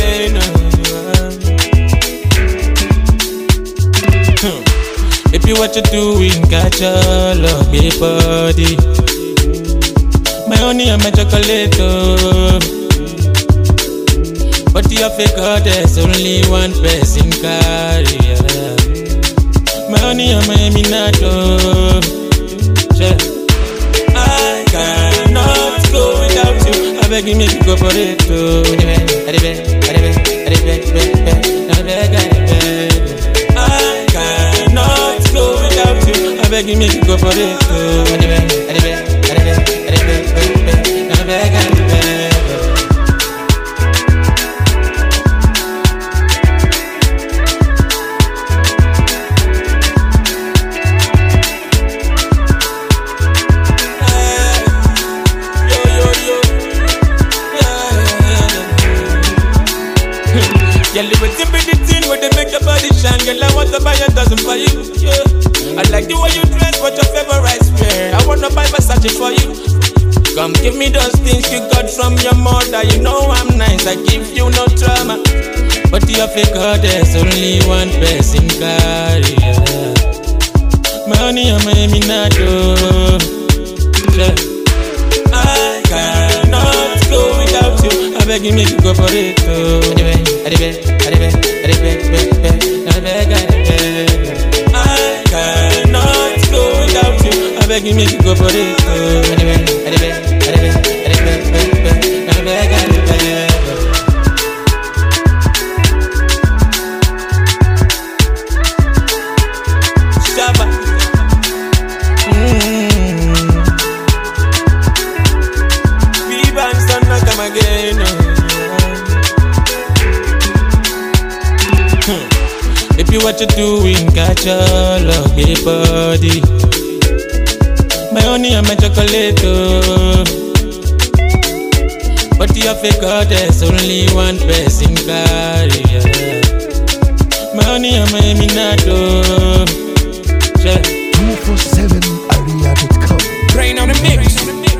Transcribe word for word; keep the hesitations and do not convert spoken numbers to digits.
again. Hmm. If you what you doing, catch your love, baby body. My honey and my chocolate, oh. But you fake there's only one person carry. Yeah. My honey and my minato. Yeah. I cannot go without you. I beg you, make you go for it too. I cannot go without you. I beg you, make you go for it too. Girl, you will be the thing where they make your body shine. Girl, I want to buy a dozen for you. Yeah. I like the way you dress, what your favorite wear. I wanna buy Versace for you. Come give me those things you got from your mother. You know I'm nice, I give you no trauma. But you fake out, there's only one person carry. Yeah. My honey and my minato. Yeah. I cannot go without you. I beg you, make you go for it too. I cannot go without you. I beg you, make you go for it too. Shabba. Mm. V-Banks don't not come again. If you what you doing, catch your love, baby body. My honey and my chocolate, oh. But you fake out, there's only one person carry. Yeah. My honey and my minato. Yeah. two four seven area dot com. Brain on the mix.